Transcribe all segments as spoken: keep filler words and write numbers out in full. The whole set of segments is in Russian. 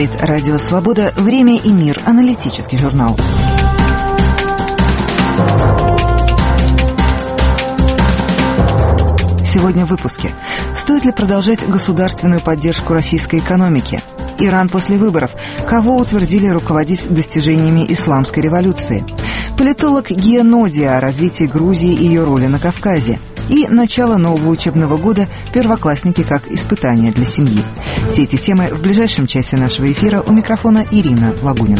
Говорит Радио Свобода. Время и мир. Аналитический журнал. Сегодня в выпуске. Стоит ли продолжать государственную поддержку российской экономики? Иран после выборов. Кого утвердили руководить достижениями исламской революции? Политолог Гия Ноди о развитии Грузии и ее роли на Кавказе. И начало нового учебного года «Первоклассники как испытание для семьи». Все эти темы в ближайшем часе нашего эфира. У микрофона Ирина Лагунина.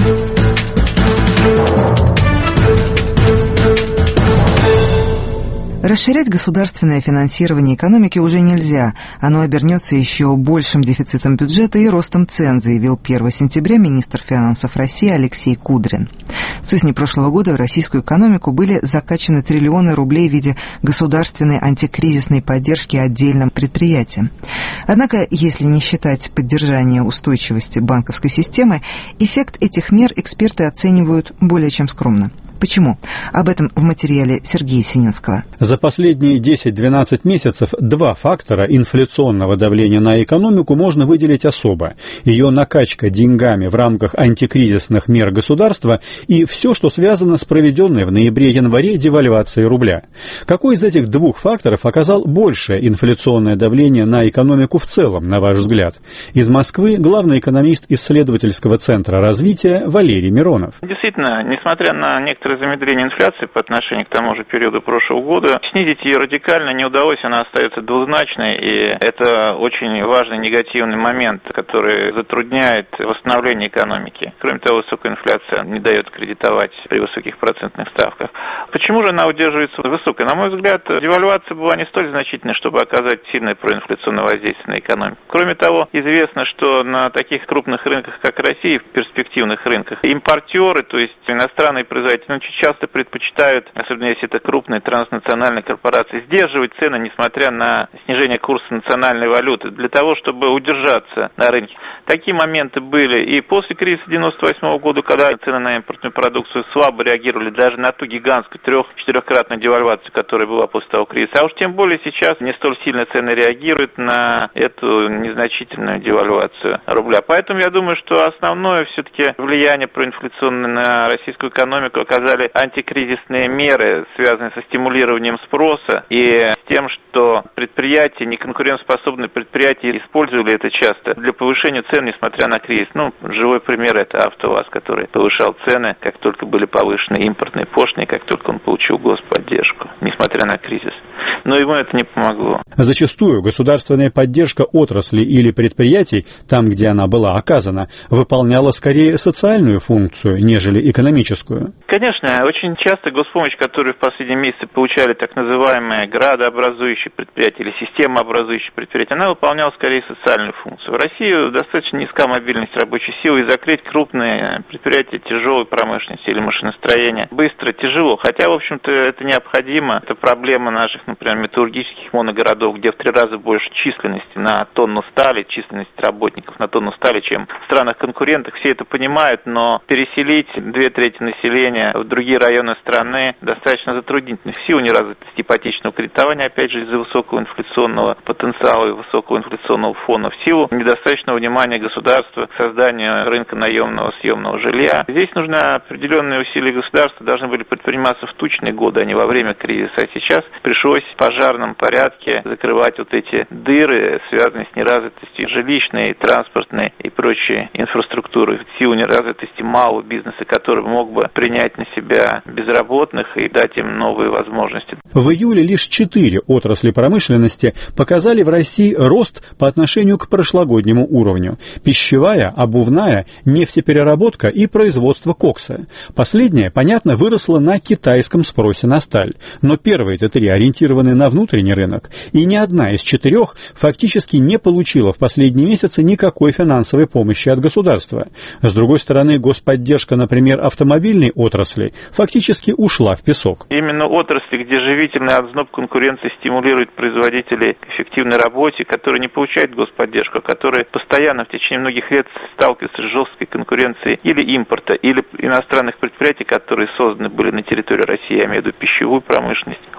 Расширять государственное финансирование экономики уже нельзя. Оно обернется еще большим дефицитом бюджета и ростом цен, заявил первого сентября министр финансов России Алексей Кудрин. С осени прошлого года в российскую экономику были закачаны триллионы рублей в виде государственной антикризисной поддержки отдельным предприятиям. Однако, если не считать поддержания устойчивости банковской системы, эффект этих мер эксперты оценивают более чем скромно. Почему? Об этом в материале Сергея Сининского. За последние десять-двенадцать месяцев два фактора инфляционного давления на экономику можно выделить особо. Ее накачка деньгами в рамках антикризисных мер государства и все, что связано с проведенной в ноябре-январе девальвацией рубля. Какой из этих двух факторов оказал большее инфляционное давление на экономику в целом, на ваш взгляд? Из Москвы главный экономист исследовательского центра развития Валерий Миронов. Действительно, несмотря на некоторые замедление инфляции по отношению к тому же периоду прошлого года, снизить ее радикально не удалось, она остается двузначной, и это очень важный негативный момент, который затрудняет восстановление экономики. Кроме того, высокая инфляция не дает кредитовать при высоких процентных ставках. Почему же она удерживается высокой? На мой взгляд, девальвация была не столь значительной, чтобы оказать сильное проинфляционное воздействие на экономику. Кроме того, известно, что на таких крупных рынках, как Россия, в перспективных рынках, импортеры, то есть иностранные производители, очень часто предпочитают, особенно если это крупные транснациональные корпорации, сдерживать цены, несмотря на снижение курса национальной валюты, для того, чтобы удержаться на рынке. Такие моменты были и после кризиса девяносто восьмого года, когда цены на импортную продукцию слабо реагировали даже на ту гигантскую трех-четырехкратную девальвацию, которая была после того кризиса. А уж тем более сейчас не столь сильно цены реагируют на эту незначительную девальвацию рубля. Поэтому я думаю, что основное все-таки влияние проинфляционное на российскую экономику оказали антикризисные меры, связанные со стимулированием спроса и с тем, что предприятия, неконкурентоспособные предприятия использовали это часто для повышения цен, несмотря на кризис. Ну, живой пример – это АвтоВАЗ, который повышал цены, как только были повышены импортные пошлины, как только он получил господдержку, несмотря на кризис. Но ему это не помогло. Зачастую государственная поддержка отрасли или предприятий, там, где она была оказана, выполняла скорее социальную функцию, нежели экономическую. Конечно, очень часто госпомощь, которую в последние месяцы получали так называемые градообразующие предприятия или системообразующие предприятия, она выполняла скорее социальную функцию. В России достаточно низка мобильность рабочей силы, и закрыть крупные предприятия тяжелой промышленности или машиностроения быстро тяжело. Хотя, в общем-то, это необходимо. Это проблема наших, например, металлургических моногородов, где в три раза больше численности на тонну стали, численность работников на тонну стали, чем в странах-конкурентах. Все это понимают, но переселить две трети населения в другие районы страны достаточно затруднительно. В силу неразвитости ипотечного кредитования, опять же, из-за высокого инфляционного потенциала и высокого инфляционного фона, в силу недостаточного внимания государства к созданию рынка наемного съемного жилья. Здесь нужны определенные усилия государства, должны были предприниматься в тучные годы, а не во время кризиса. А сейчас пришлось в пожарном порядке закрывать вот эти дыры, связанные с неразвитостью жилищной, транспортной и прочей инфраструктуры, в силу неразвитости малого бизнеса, который мог бы принять на себя безработных и дать им новые возможности. В июле лишь четыре отрасли промышленности показали в России рост по отношению к прошлогоднему уровню. Пищевая, обувная, нефтепереработка и производство кокса. Последнее, понятно, выросло на китайском спросе на сталь. Но первые-то три ориентированы на внутренний рынок, и ни одна из четырех фактически не получила в последние месяцы никакой финансовой помощи от государства. С другой стороны, господдержка, например, автомобильной отрасли фактически ушла в песок. Именно отрасли, где живительный отзноб конкуренции стимулирует производителей к эффективной работе, которые не получают господдержку, которые постоянно в течение многих лет сталкиваются с жесткой конкуренцией или импорта, или иностранных предприятий, которые созданы были на территории России, я имею в виду пищевую промышленность, в какой-то степени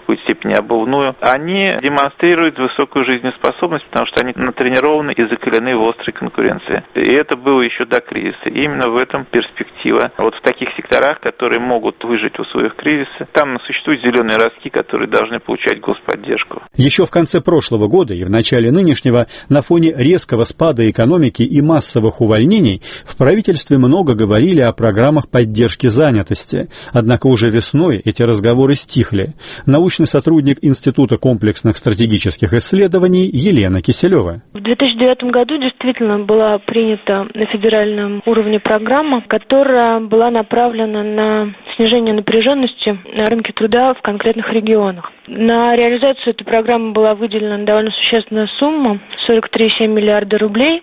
не обувную, они демонстрируют высокую жизнеспособность, потому что они натренированы и закалены в острой конкуренции. И это было еще до кризиса. И именно в этом перспектива. Вот в таких секторах, которые могут выжить в условиях кризиса, там существуют зеленые ростки, которые должны получать господдержку. Еще в конце прошлого года и в начале нынешнего, на фоне резкого спада экономики и массовых увольнений, в правительстве много говорили о программах поддержки занятости. Однако уже весной эти разговоры стихли. Научный сотрудник Института комплексных стратегических исследований Елена Киселева. В две тысячи девятом году действительно была принята на федеральном уровне программа, которая была направлена на снижение напряженности на рынке труда в конкретных регионах. На реализацию этой программы была выделена довольно существенная сумма – сорок три целых семь десятых миллиарда рублей.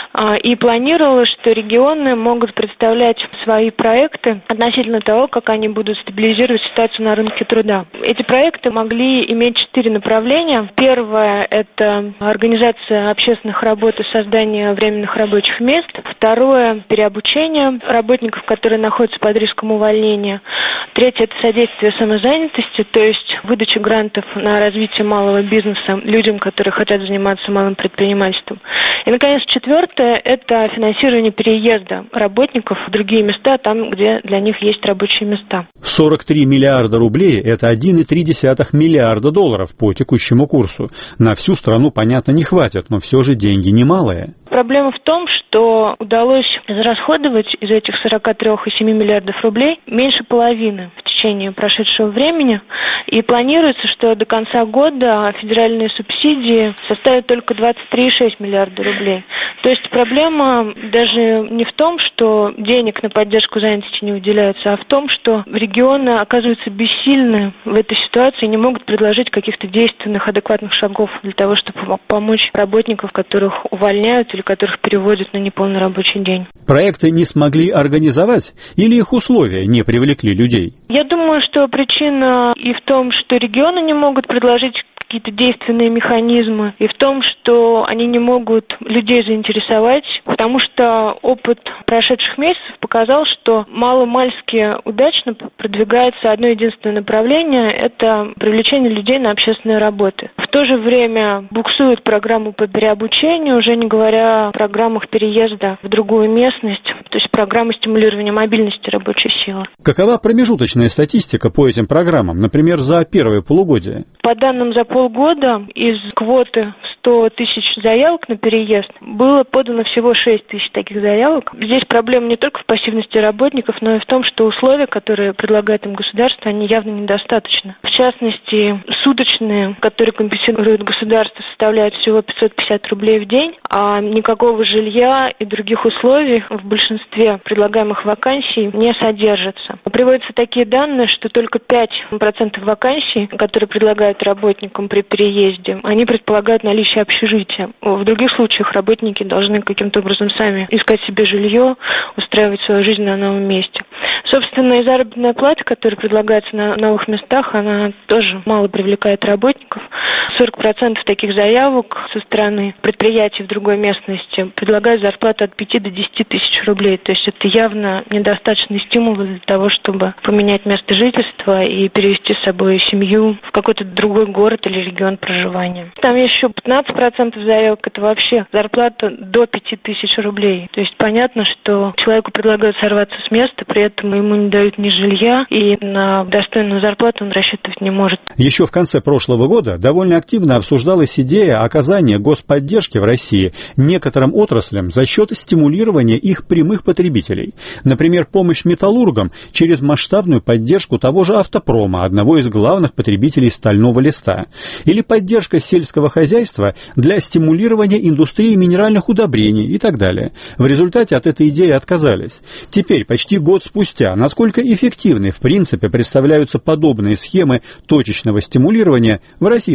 И планировалось, что регионы могут представлять свои проекты относительно того, как они будут стабилизировать ситуацию на рынке труда. Эти проекты могли иметь четыре направления. Первое – это организация общественных работ и создание временных рабочих мест. Второе – переобучение работников, которые находятся под риском увольнения. Третье – это содействие самозанятости, то есть выдача грантов на развитие малого бизнеса людям, которые хотят заниматься малым предпринимательством. И, наконец, четвертое – это финансирование переезда работников в другие места, там, где для них есть рабочие места. сорок три миллиарда рублей – это один целых три десятых миллиарда долларов по текущему курсу. На всю страну, понятно, не хватит, но все же деньги немалые. Проблема в том, что удалось израсходовать из этих сорока трёх целых семи десятых миллиардов рублей меньше половины в течение прошедшего времени. И планируется, что до конца года федеральные субсидии составят только двадцать три целых шесть десятых миллиарда рублей. То есть проблема даже не в том, что денег на поддержку занятости не уделяется, а в том, что регионы оказываются бессильны в этой ситуации и не могут предложить каких-то действенных, адекватных шагов для того, чтобы помочь работникам, которых увольняют или которых переводят на неполный рабочий день. Проекты не смогли организовать или их условия не привлекли людей? Я думаю, что причина и в том, что регионы не могут предложить какие-то действенные механизмы, и в том, что они не могут людей заинтересовать, потому что опыт прошедших месяцев показал, что мало-мальски удачно продвигается одно единственное направление – это привлечение людей на общественные работы. В то же время буксует программу по переобучению, уже не говоря о программах переезда в другую местность, то есть программы стимулирования мобильности рабочей силы. Какова промежуточная статистика по этим программам, например, за первое полугодие? По данным за полгода из квоты сто тысяч заявок на переезд было подано всего шесть тысяч таких заявок. Здесь проблема не только в пассивности работников, но и в том, что условия, которые предлагает им государство, они явно недостаточны. В частности, суточные, которые компенсирует государство, составляют всего пятьсот пятьдесят рублей в день, а никакого жилья и других условий в большинстве предлагаемых вакансий не содержится. Приводятся такие данные, что только пять процентов вакансий, которые предлагают работникам при переезде, они предполагают наличие общежития. В других случаях работники должны каким-то образом сами искать себе жилье, устраивать свою жизнь на новом месте. Собственно, и заработная плата, которая предлагается на новых местах, она тоже мало привлекает работников. сорок процентов таких заявок со стороны предприятий в другой местности предлагают зарплату от пяти до десяти тысяч рублей. То есть это явно недостаточный стимул для того, чтобы поменять место жительства и перевести с собой семью в какой-то другой город или регион проживания. Там есть еще пятнадцать процентов заявок, это вообще зарплата до пяти тысяч рублей. То есть понятно, что человеку предлагают сорваться с места, при этом ему не дают ни жилья, и на достойную зарплату он рассчитывать не может. Еще в конце прошлого года довольно активно обсуждалась идея оказания господдержки в России некоторым отраслям за счет стимулирования их прямых потребителей. Например, помощь металлургам через масштабную поддержку того же автопрома, одного из главных потребителей стального листа. Или поддержка сельского хозяйства для стимулирования индустрии минеральных удобрений и так далее. В результате от этой идеи отказались. Теперь, почти год спустя, насколько эффективны в принципе представляются подобные схемы точечного стимулирования в российских условиях?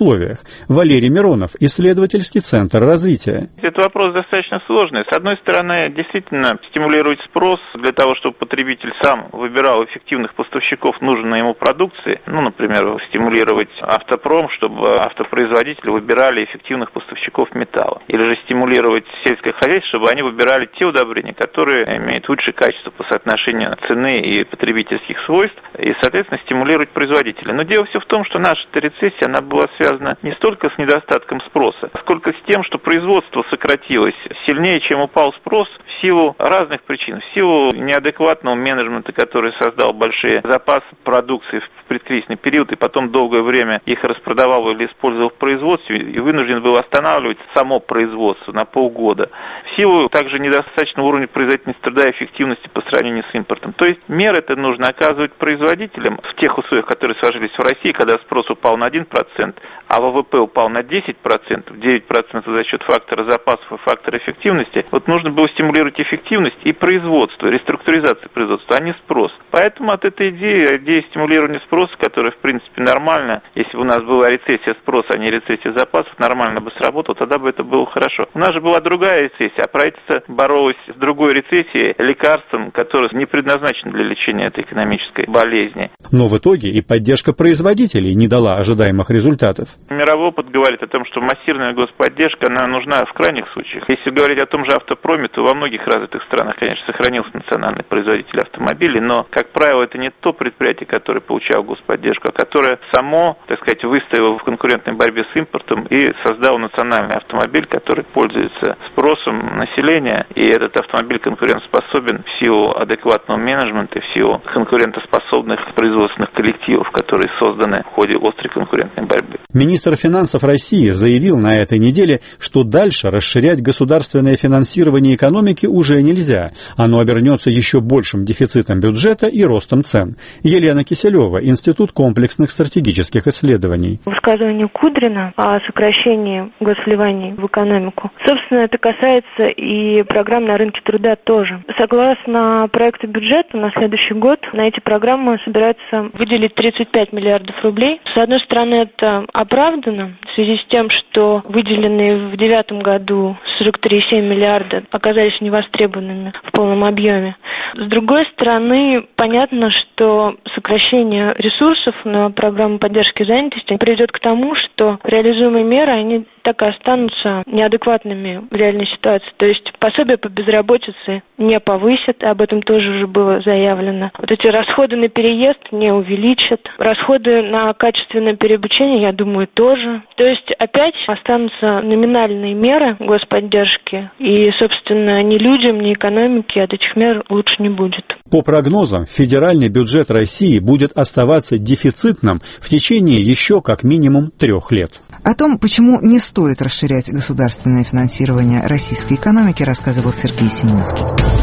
условиях? Валерий Миронов, исследовательский центр развития. Этот вопрос достаточно сложный. С одной стороны, действительно, стимулировать спрос для того, чтобы потребитель сам выбирал эффективных поставщиков нужной ему продукции. Ну, например, стимулировать автопром, чтобы автопроизводители выбирали эффективных поставщиков металла. Или же стимулировать сельское хозяйство, чтобы они выбирали те удобрения, которые имеют лучшее качество по соотношению цены и потребительских свойств, и, соответственно, стимулировать производителей. Но дело все в том, что наша рецессия, она была связана не столько с недостатком спроса, сколько с тем, что производство сократилось сильнее, чем упал спрос в силу разных причин, в силу неадекватного менеджмента, который создал большие запасы продукции в предкризисный период и потом долгое время их распродавал или использовал в производстве и вынужден был останавливать само производство на полгода. В силу также недостаточного уровня производительности труда и эффективности по сравнению с импортом. То есть меры это нужно оказывать производителям в тех условиях, которые сложились в России, когда спрос упал на один процент, а ВВП упал на десять процентов, девять процентов за счет фактора запасов и фактора эффективности. Вот нужно было стимулировать эффективность и производство, реструктуризацию производства, а не спрос. Поэтому от этой идеи, идеи стимулирования спроса, которая в принципе нормально, если бы у нас была рецессия спроса, а не рецессия запасов, нормально бы сработала, тогда бы это было хорошо. У нас же была другая рецессия, а правительство боролось с другой рецессией лекарством, которое не предназначено для лечения этой экономической болезни. Но в итоге и поддержка производителей не дала ожидаемых результатов. Мировой опыт говорит о том, что массированная господдержка, она нужна в крайних случаях. Если говорить о том же автопроме, то во многих развитых странах, конечно, сохранился национальный производитель автомобилей, но, как правило, это не то предприятие, которое получало господдержку, а которое само, так сказать, выстояло в конкурентной борьбе с импортом и создало национальный автомобиль, который пользуется спросом населения, и этот автомобиль конкурентоспособен в силу адекватного менеджмента, в силу конкурентоспособных производственных коллективов, которые созданы в ходе острой конкурентной борьбы. Министр финансов России заявил на этой неделе, что дальше расширять государственное финансирование экономики уже нельзя. Оно обернется еще большим дефицитом бюджета и ростом цен. Елена Киселева, Институт комплексных стратегических исследований. Высказывание Кудрина о сокращении госвливаний в экономику, собственно, это касается и программ на рынке труда тоже. Согласно проекту бюджета на следующий год на эти программы собираются выделить тридцать пять миллиардов рублей. С одной стороны, это оправдано в связи с тем, что выделенные в девятом году сорок три целых семь десятых миллиарда оказались невостребованными в полном объеме. С другой стороны, понятно, что сокращение ресурсов на программу поддержки занятости приведет к тому, что реализуемые меры, они так и останутся неадекватными в реальной ситуации. То есть пособие по безработице не повысят, об этом тоже уже было заявлено. Вот эти расходы на переезд не увеличат. Расходы на качественное переобучение, я думаю, тоже. То есть опять останутся номинальные меры господдержки. И, собственно, ни людям, ни экономике от этих мер лучше не будет. По прогнозам, федеральный бюджет России будет оставаться дефицитным в течение еще как минимум трех лет. О том, почему не стоит расширять государственное финансирование российской экономики, рассказывал Сергей Сининский.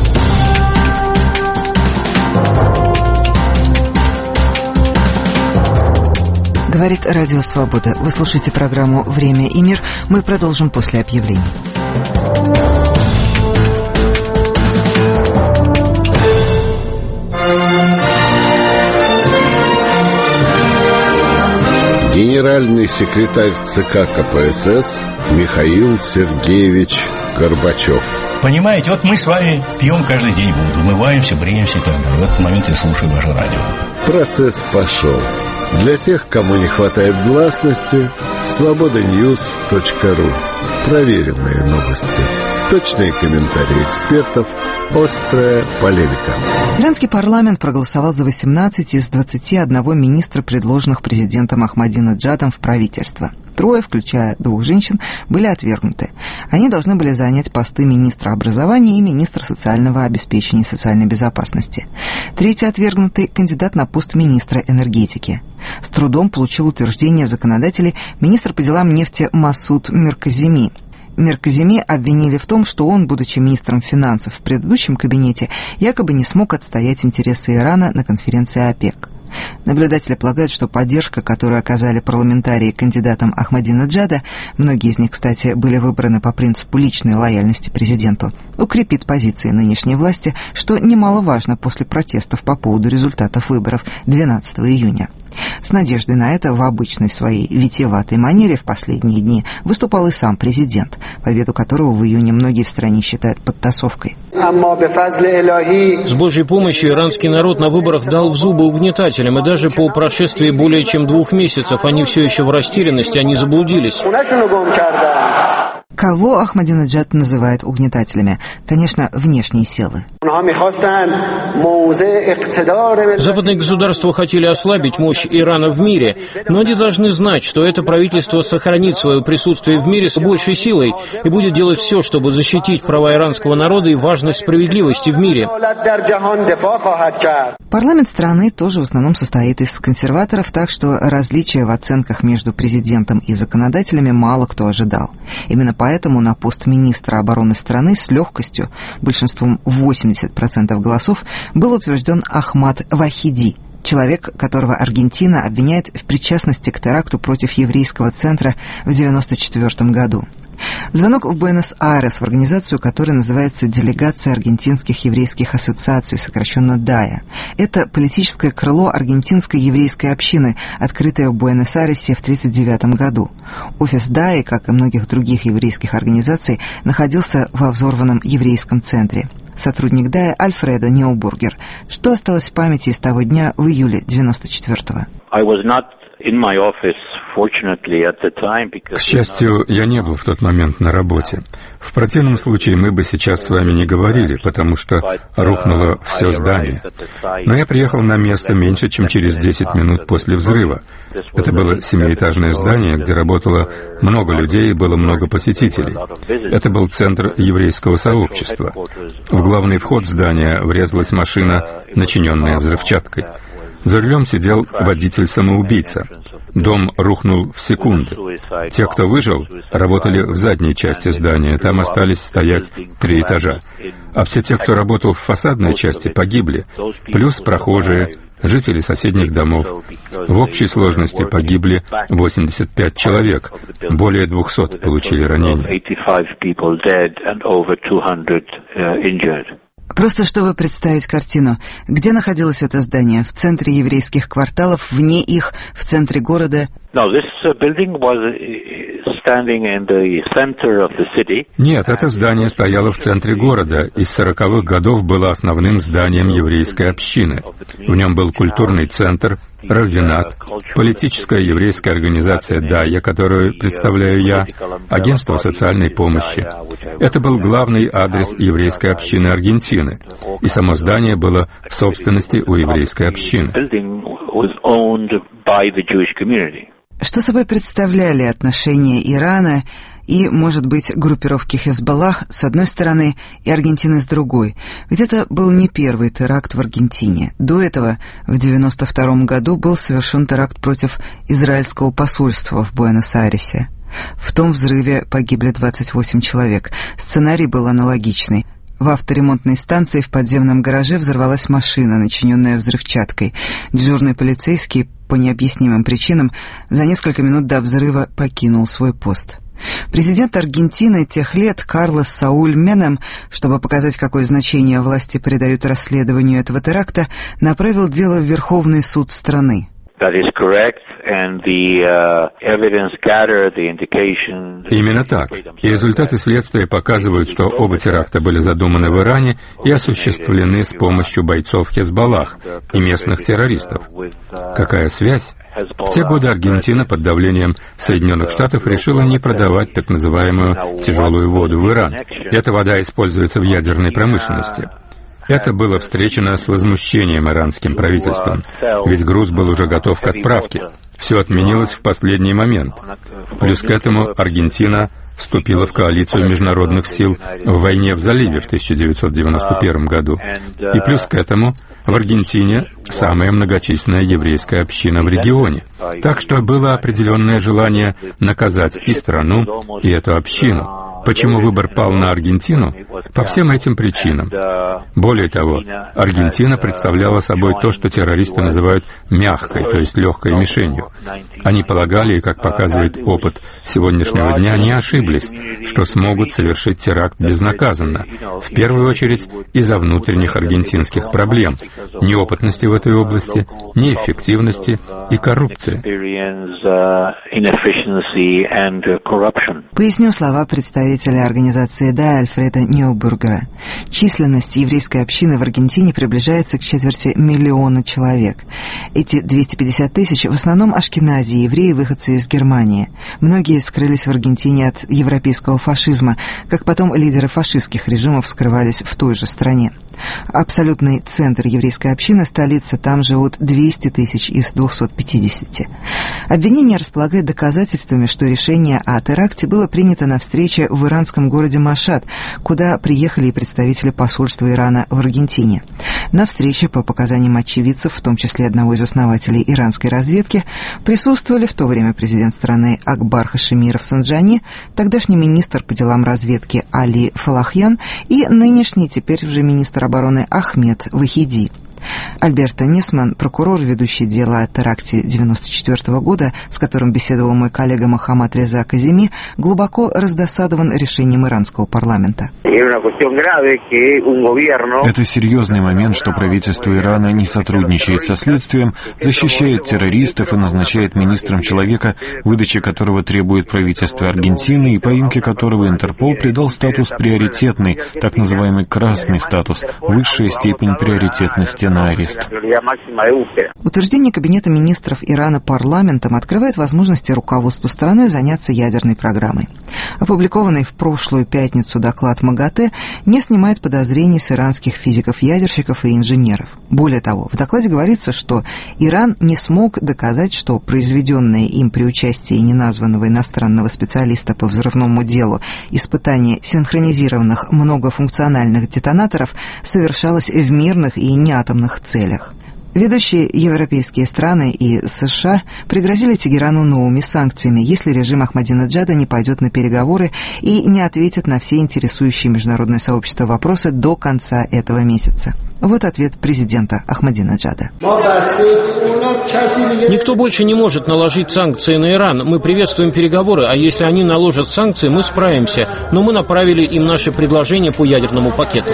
Говорит Радио Свобода. Вы слушаете программу «Время и мир». Мы продолжим после объявлений. Генеральный секретарь ЦК КПСС Михаил Сергеевич Горбачев. Понимаете, вот мы с вами пьем каждый день воду, умываемся, бреемся и так далее. В этот момент я слушаю ваше радио. Процесс пошел. Для тех, кому не хватает гласности, свобода ньюс точка ру. Проверенные новости. Точные комментарии экспертов. Острая полемика. Иранский парламент проголосовал за восемнадцать из двадцати одного министра, предложенных президентом Ахмадинеджадом в правительство. Трое, включая двух женщин, были отвергнуты. Они должны были занять посты министра образования и министра социального обеспечения и социальной безопасности. Третий отвергнутый – кандидат на пост министра энергетики. С трудом получил утверждение законодателей министр по делам нефти Масуд Мирказеми. Мирказеми обвинили в том, что он, будучи министром финансов в предыдущем кабинете, якобы не смог отстоять интересы Ирана на конференции ОПЕК. Наблюдатели полагают, что поддержка, которую оказали парламентарии кандидатам Ахмадинеджада, многие из них, кстати, были выбраны по принципу личной лояльности президенту, укрепит позиции нынешней власти, что немаловажно после протестов по поводу результатов выборов двенадцатого июня. С надеждой на это в обычной своей витиеватой манере в последние дни выступал и сам президент, победу которого в июне многие в стране считают подтасовкой. С Божьей помощью иранский народ на выборах дал в зубы угнетателям, и даже по прошествии более чем двух месяцев они все еще в растерянности, они заблудились. Кого Ахмадинеджад называет угнетателями? Конечно, внешние силы. Западные государства хотели ослабить мощь Ирана в мире, но они должны знать, что это правительство сохранит свое присутствие в мире с большей силой и будет делать все, чтобы защитить права иранского народа и важность справедливости в мире. Парламент страны тоже в основном состоит из консерваторов, так что различия в оценках между президентом и законодателями мало кто ожидал. Именно поэтому на пост министра обороны страны с легкостью, большинством восемьдесят процентов голосов, был утвержден Ахмад Вахиди, человек, которого Аргентина обвиняет в причастности к теракту против еврейского центра в девяносто четвёртом году. Звонок в Буэнос-Айрес, в организацию, которая называется «Делегация аргентинских еврейских ассоциаций», сокращенно ДАЯ. Это политическое крыло аргентинской еврейской общины, открытое в Буэнос-Айресе в тысяча девятьсот тридцать девятом году. Офис ДАЯ, как и многих других еврейских организаций, находился во взорванном еврейском центре. Сотрудник ДАЯ Альфредо Неубургер. Что осталось в памяти из того дня в июле девяносто четвёртого? К счастью, я не был в тот момент на работе. В противном случае мы бы сейчас с вами не говорили, потому что рухнуло все здание. Но я приехал на место меньше, чем через десять минут после взрыва. Это было семиэтажное здание, где работало много людей и было много посетителей. Это был центр еврейского сообщества. В главный вход здания врезалась машина, начиненная взрывчаткой. За рулем сидел водитель-самоубийца. Дом рухнул в секунды. Те, кто выжил, работали в задней части здания, там остались стоять три этажа. А все те, кто работал в фасадной части, погибли, плюс прохожие, жители соседних домов. В общей сложности погибли восемьдесят пять человек, более двухсот получили ранения. Просто чтобы представить картину, где находилось это здание? В центре еврейских кварталов, вне их, в центре города? Нет, это здание стояло в центре города и с сороковых годов было основным зданием еврейской общины. В нем был культурный центр, раввинат, политическая еврейская организация ДАЯ, которую представляю я, агентство социальной помощи. Это был главный адрес еврейской общины Аргентины, и само здание было в собственности у еврейской общины. Что собой представляли отношения Ирана и, может быть, группировки Хезболлах с одной стороны и Аргентины с другой? Ведь это был не первый теракт в Аргентине. До этого, в девяносто втором году, был совершен теракт против израильского посольства в Буэнос-Айресе. В том взрыве погибли двадцать восемь человек. Сценарий был аналогичный. В авторемонтной станции в подземном гараже взорвалась машина, начиненная взрывчаткой. Дежурный полицейский, по необъяснимым причинам, за несколько минут до взрыва покинул свой пост. Президент Аргентины тех лет Карлос Сауль Менем, чтобы показать, какое значение власти придают расследованию этого теракта, направил дело в Верховный суд страны. Именно так. И результаты следствия показывают, что оба теракта были задуманы в Иране и осуществлены с помощью бойцов Хезболлах и местных террористов. Какая связь? В те годы Аргентина под давлением Соединенных Штатов решила не продавать так называемую тяжелую воду в Иран. Эта вода используется в ядерной промышленности. Это было встречено с возмущением иранским правительством, ведь груз был уже готов к отправке. Все отменилось в последний момент. Плюс к этому Аргентина вступила в коалицию международных сил в войне в заливе в тысяча девятьсот девяносто первом году. И плюс к этому в Аргентине самая многочисленная еврейская община в регионе. Так что было определенное желание наказать и страну, и эту общину. Почему выбор пал на Аргентину? По всем этим причинам. Более того, Аргентина представляла собой то, что террористы называют мягкой, то есть легкой мишенью. Они полагали, и, как показывает опыт сегодняшнего дня, не ошиблись, что смогут совершить теракт безнаказанно, в первую очередь из-за внутренних аргентинских проблем, неопытности в этой области, неэффективности и коррупции. Поясню слова представителя организации ДА Альфреда Неубургера. Численность еврейской общины в Аргентине приближается к четверти миллиона человек. Эти двести пятьдесят тысяч в основном ашкенази, евреи, выходцы из Германии. Многие скрылись в Аргентине от европейского фашизма, как потом лидеры фашистских режимов скрывались в той же стране. Абсолютный центр еврейской общины, столица, там живут двести тысяч из двухсот пятидесяти. Обвинение располагает доказательствами, что решение о теракте было принято на встрече в иранском городе Машад, куда приехали и представители посольства Ирана в Аргентине. На встрече, по показаниям очевидцев, в том числе одного из основателей иранской разведки, присутствовали в то время президент страны Акбар Хашемиров Санджани, тогдашний министр по делам разведки Али Фалахьян и нынешний, теперь уже министр обороны Ахмед Вахиди. Альберто Несман, прокурор, ведущий дело о теракте девяносто четвёртого года, с которым беседовал мой коллега Мохаммад Реза Каземи, глубоко раздосадован решением иранского парламента. Это серьезный момент, что правительство Ирана не сотрудничает со следствием, защищает террористов и назначает министром человека, выдача которого требует правительство Аргентины и поимке которого Интерпол придал статус приоритетный, так называемый красный статус, высшая степень приоритетности на арест. Утверждение Кабинета министров Ирана парламентом открывает возможности руководству страной заняться ядерной программой. Опубликованный в прошлую пятницу доклад МАГАТЭ не снимает подозрений с иранских физиков-ядерщиков и инженеров. Более того, в докладе говорится, что Иран не смог доказать, что произведенное им при участии неназванного иностранного специалиста по взрывному делу испытание синхронизированных многофункциональных детонаторов совершалось в мирных и неатомных целях. Ведущие европейские страны и США пригрозили Тегерану новыми санкциями, если режим Ахмадинеджада не пойдет на переговоры и не ответит на все интересующие международное сообщество вопросы до конца этого месяца. Вот ответ президента Ахмадинеджада. Никто больше не может наложить санкции на Иран. Мы приветствуем переговоры, а если они наложат санкции, мы справимся. Но мы направили им наше предложение по ядерному пакету.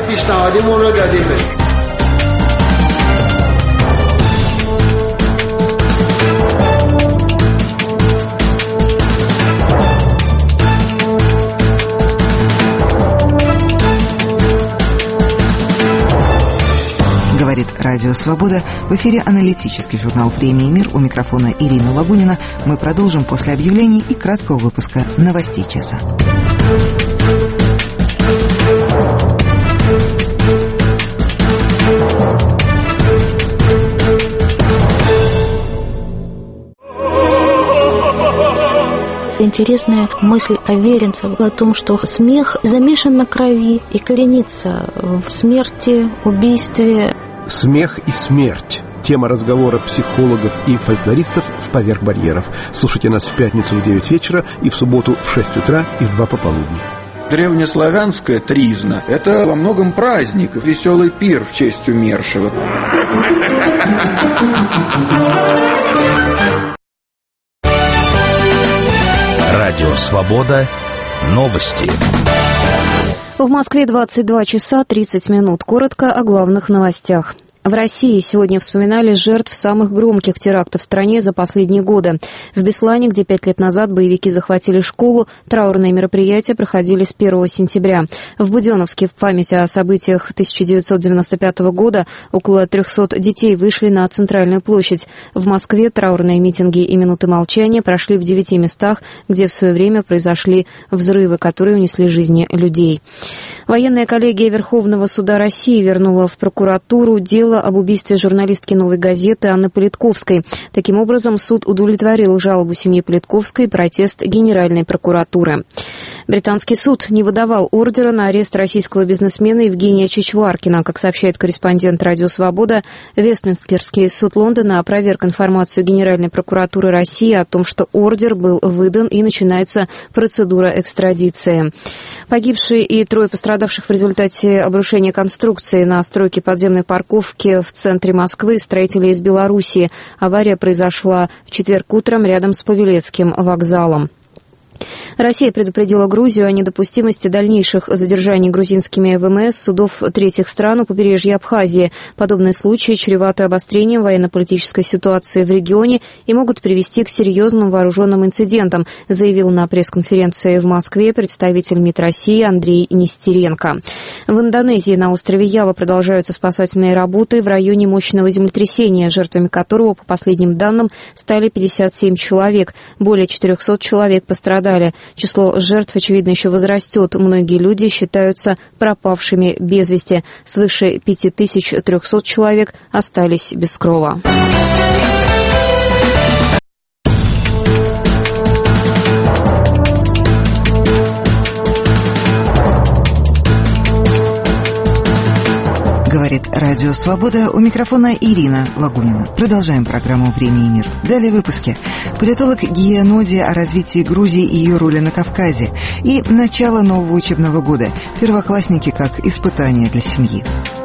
Говорит Радио Свобода. В эфире аналитический журнал «Время и мир». У микрофона Ирина Лагунина. Мы продолжим после объявлений и краткого выпуска новостей часа. Интересная мысль Аверинцева о том, что смех замешан на крови и коренится в смерти, убийстве. Смех и смерть. Тема разговора психологов и фольклористов в «Поверх барьеров». Слушайте нас в пятницу в девять вечера и в субботу в шесть утра и в два пополудни. Древнеславянская тризна – это во многом праздник, веселый пир в честь умершего. Радио «Свобода». Новости. В Москве двадцать два часа тридцать минут. Коротко о главных новостях. В России сегодня вспоминали жертв самых громких терактов в стране за последние годы. В Беслане, где пять лет назад боевики захватили школу, траурные мероприятия проходили с первого сентября. В Буденновске в память о событиях тысяча девятьсот девяносто пятого года около трехсот детей вышли на Центральную площадь. В Москве траурные митинги и минуты молчания прошли в девяти местах, где в свое время произошли взрывы, которые унесли жизни людей. Военная коллегия Верховного суда России вернула в прокуратуру дело об убийстве журналистки «Новой газеты» Анны Политковской. Таким образом, суд удовлетворил жалобу семьи Политковской и протест Генеральной прокуратуры. Британский суд не выдавал ордера на арест российского бизнесмена Евгения Чичваркина. Как сообщает корреспондент «Радио Свобода», Вестминстерский суд Лондона опроверг информацию Генеральной прокуратуры России о том, что ордер был выдан и начинается процедура экстрадиции. Погибшие и трое пострадавших в результате обрушения конструкции на стройке подземной парковки в центре Москвы строители из Белоруссии. Авария произошла в четверг утром рядом с Павелецким вокзалом. Россия предупредила Грузию о недопустимости дальнейших задержаний грузинскими ВМС судов третьих стран у побережья Абхазии. Подобные случаи чреваты обострением военно-политической ситуации в регионе и могут привести к серьезным вооруженным инцидентам, заявил на пресс-конференции в Москве представитель МИД России Андрей Нестеренко. В Индонезии на острове Ява продолжаются спасательные работы в районе мощного землетрясения, жертвами которого, по последним данным, стали пятьдесят семь человек. Более четырехсот человек пострадали. Число жертв, очевидно, еще возрастет. Многие люди считаются пропавшими без вести. Свыше пять тысяч триста человек остались без крова. Говорит Радио Свобода, у микрофона Ирина Лагунина. Продолжаем программу «Время и мир». Далее в выпуске. Политолог Гия Ноди о развитии Грузии и ее роли на Кавказе. И начало нового учебного года. Первоклассники как испытание для семьи.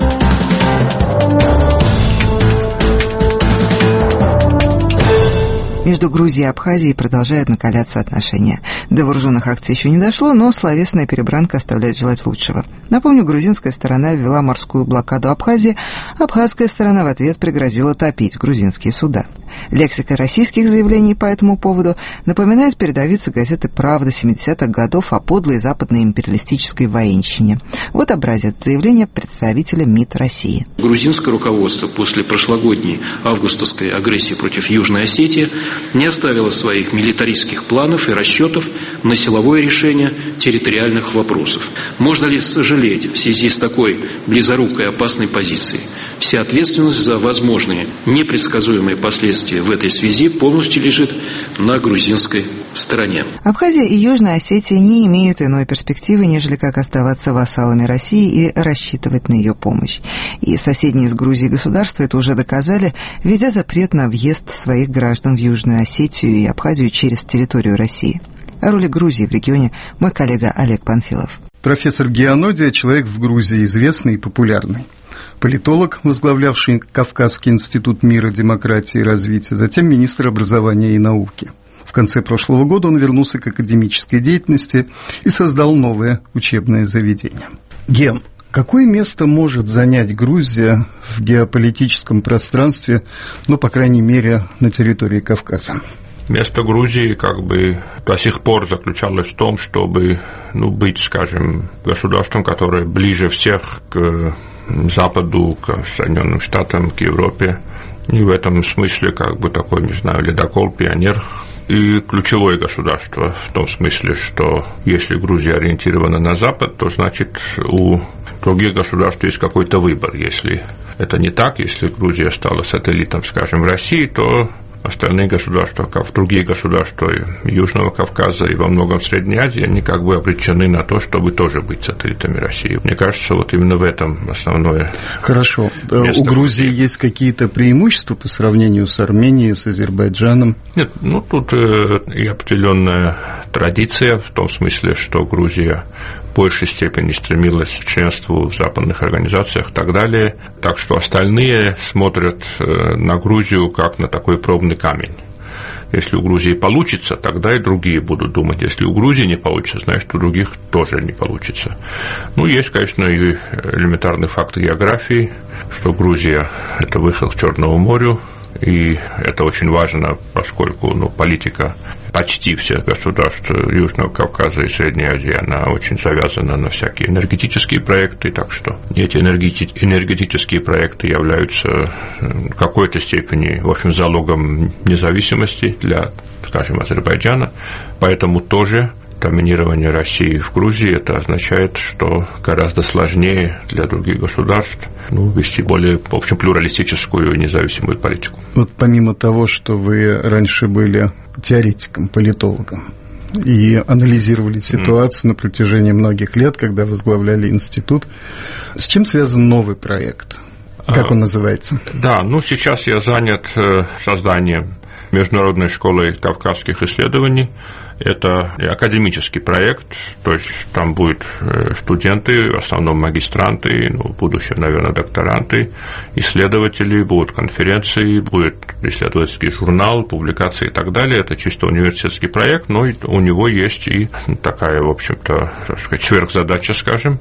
Между Грузией и Абхазией продолжают накаляться отношения. До вооруженных акций еще не дошло, но словесная перебранка оставляет желать лучшего. Напомню, грузинская сторона ввела морскую блокаду Абхазии, абхазская сторона в ответ пригрозила топить грузинские суда. Лексика российских заявлений по этому поводу напоминает передовицы газеты «Правда» семидесятых годов о подлой западной империалистической военщине. Вот образец заявления представителя МИД России. Грузинское руководство после прошлогодней августовской агрессии против Южной Осетии не оставило своих милитаристских планов и расчетов на силовое решение территориальных вопросов. Можно ли сожалеть в связи с такой близорукой опасной позицией? Вся ответственность за возможные непредсказуемые последствия в этой связи полностью лежит на грузинской стороне. Абхазия и Южная Осетия не имеют иной перспективы, нежели как оставаться вассалами России и рассчитывать на ее помощь. И соседние с Грузией государства это уже доказали, введя запрет на въезд своих граждан в Южную Осетию и Абхазию через территорию России. О роли Грузии в регионе мой коллега Олег Панфилов. Профессор Гианодия – человек в Грузии известный и популярный. Политолог, возглавлявший Кавказский институт мира, демократии и развития, затем министр образования и науки. В конце прошлого года он вернулся к академической деятельности и создал новое учебное заведение. Ген, какое место может занять Грузия в геополитическом пространстве, ну, по крайней мере, на территории Кавказа? Место Грузии как бы до сих пор заключалось в том, чтобы ну, быть, скажем, государством, которое ближе всех к Западу, к Соединенным Штатам, к Европе. И в этом смысле как бы такой, не знаю, ледокол, пионер. И ключевое государство в том смысле, что если Грузия ориентирована на Запад, то значит у других государств есть какой-то выбор. Если это не так, если Грузия стала сателлитом, скажем, России, то остальные государства, как другие государства Южного Кавказа и во многом Средней Азии, они как бы обречены на то, чтобы тоже быть сателлитами России. Мне кажется, вот именно в этом основное. Хорошо. У Грузии есть какие-то преимущества по сравнению с Арменией, с Азербайджаном? Нет, ну тут э, и определенная традиция в том смысле, что Грузия в большей степени стремилась к членству в западных организациях и так далее. Так что остальные смотрят на Грузию как на такой пробный камень. Если у Грузии получится, тогда и другие будут думать. Если у Грузии не получится, значит, у других тоже не получится. Ну, есть, конечно, и элементарный факт географии, что Грузия – это выход к Черному морю, и это очень важно, поскольку ну, политика почти всех государств Южного Кавказа и Средней Азии, она очень завязана на всякие энергетические проекты, так что эти энергетические проекты являются в какой-то степени, в общем, залогом независимости для, скажем, Азербайджана, поэтому тоже доминирование России в Грузии, это означает, что гораздо сложнее для других государств ну, вести более, в общем, плюралистическую и независимую политику. Вот помимо того, что вы раньше были теоретиком, политологом, и анализировали ситуацию mm. на протяжении многих лет, когда возглавляли институт. С чем связан новый проект? Как он называется? Да, ну сейчас я занят созданием Международной школы кавказских исследований. Это академический проект, то есть там будут студенты, в основном магистранты, ну, в будущем, наверное, докторанты, исследователи, будут конференции, будет исследовательский журнал, публикации и так далее. Это чисто университетский проект, но у него есть и такая, в общем-то, так сказать, сверхзадача, скажем,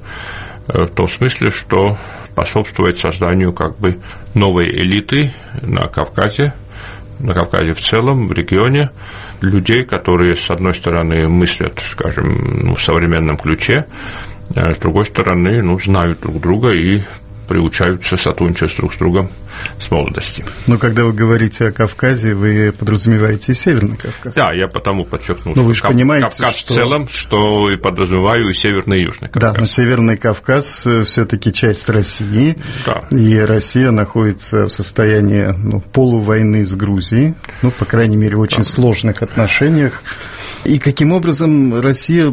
в том смысле, что способствовать созданию как бы новой элиты на Кавказе, на Кавказе в целом, в регионе, людей, которые, с одной стороны, мыслят, скажем, ну, в современном ключе, а с другой стороны, ну, знают друг друга и приучаются сотрудничать друг с другом с молодости. Но когда вы говорите о Кавказе, вы подразумеваете Северный Кавказ? Да, я потому подчеркнул, но вы же Кав- понимаете, Кавказ что... в целом, что и подразумеваю и Северный и Южный Кавказ. Да, но Северный Кавказ все-таки часть России, да. И Россия находится в состоянии ну, полувойны с Грузией, ну, по крайней мере, в очень да. сложных отношениях. И каким образом Россия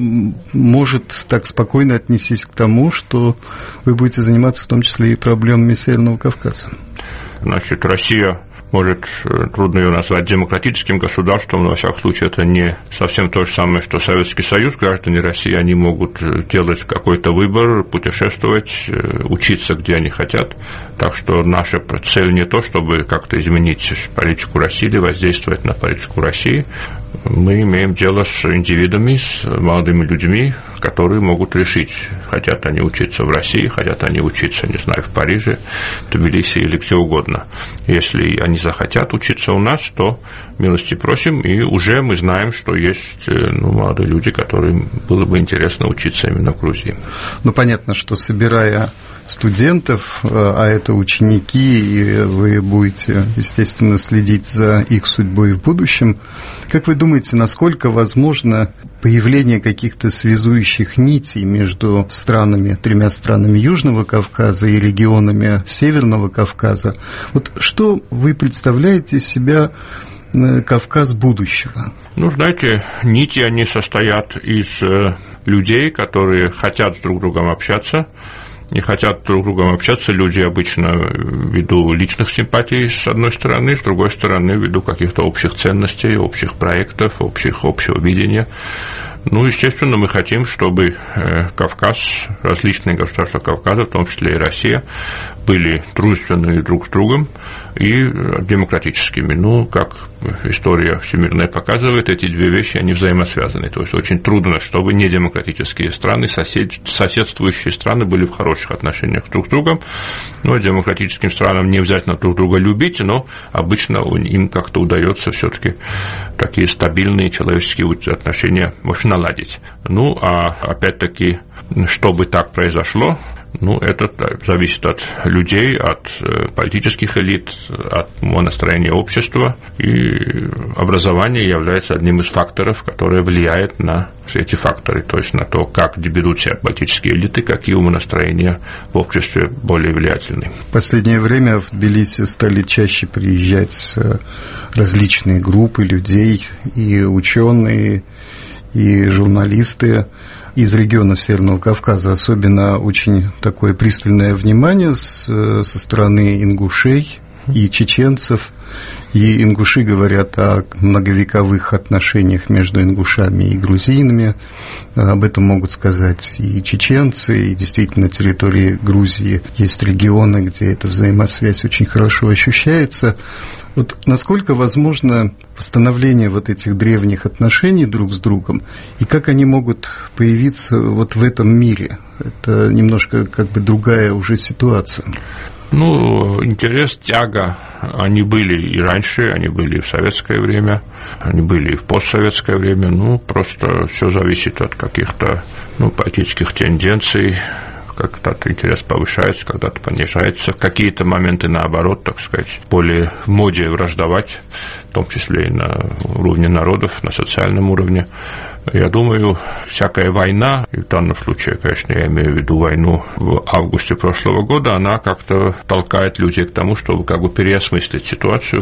может так спокойно отнестись к тому, что вы будете заниматься в том числе и проблемами Северного Кавказа? Значит, Россия, может, трудно ее назвать демократическим государством, но, во всяком случае, это не совсем то же самое, что Советский Союз. Граждане России, они могут делать какой-то выбор, путешествовать, учиться, где они хотят. Так что наша цель не то, чтобы как-то изменить политику России или воздействовать на политику России. Мы имеем дело с индивидами, с молодыми людьми, которые могут решить, хотят они учиться в России, хотят они учиться, не знаю, в Париже, в Тбилиси или где угодно. Если они захотят учиться у нас, то милости просим, и уже мы знаем, что есть ну, молодые люди, которым было бы интересно учиться именно в Грузии. Ну, понятно, что собирая студентов, а это ученики, и вы будете, естественно, следить за их судьбой в будущем. Как вы думаете, насколько возможно появление каких-то связующих нитей между странами, тремя странами Южного Кавказа и регионами Северного Кавказа? Вот что вы представляете из себя Кавказ будущего? Ну, знаете, нити, они состоят из людей, которые хотят с друг другом общаться. Не хотят друг с другом общаться люди обычно ввиду личных симпатий, с одной стороны, с другой стороны, ввиду каких-то общих ценностей, общих проектов, общих, общего видения. Ну, естественно, мы хотим, чтобы Кавказ, различные государства Кавказа, в том числе и Россия, были дружественными друг с другом и демократическими. Ну, как история всемирная показывает, эти две вещи, они взаимосвязаны. То есть очень трудно, чтобы недемократические страны, сосед, соседствующие страны были в хороших отношениях друг с другом. Но демократическим странам не обязательно друг друга любить, но обычно им как-то удается все-таки такие стабильные человеческие отношения вообще наладить. Ну, а опять-таки, чтобы так произошло, ну, это зависит от людей, от политических элит, от настроения общества, и образование является одним из факторов, которые влияют на эти факторы, то есть на то, как ведут себя политические элиты, какие умонастроения в обществе более влиятельны. В последнее время в Тбилиси стали чаще приезжать различные группы людей, и ученые, и журналисты из регионов Северного Кавказа. Особенно очень такое пристальное внимание с, со стороны ингушей и чеченцев. И ингуши говорят о многовековых отношениях между ингушами и грузинами. Об этом могут сказать и чеченцы, и действительно на территории Грузии есть регионы, где эта взаимосвязь очень хорошо ощущается. Вот насколько возможно восстановление вот этих древних отношений друг с другом, и как они могут появиться вот в этом мире? Это немножко как бы другая уже ситуация. Ну, интерес, тяга, они были и раньше, они были и в советское время, они были и в постсоветское время. Ну, просто все зависит от каких-то ну, политических тенденций, когда-то интерес повышается, когда-то понижается. Какие-то моменты, наоборот, так сказать, более в моде враждовать, в том числе и на уровне народов, на социальном уровне. Я думаю, всякая война, и в данном случае, конечно, я имею в виду войну в августе прошлого года, она как-то толкает людей к тому, чтобы как бы переосмыслить ситуацию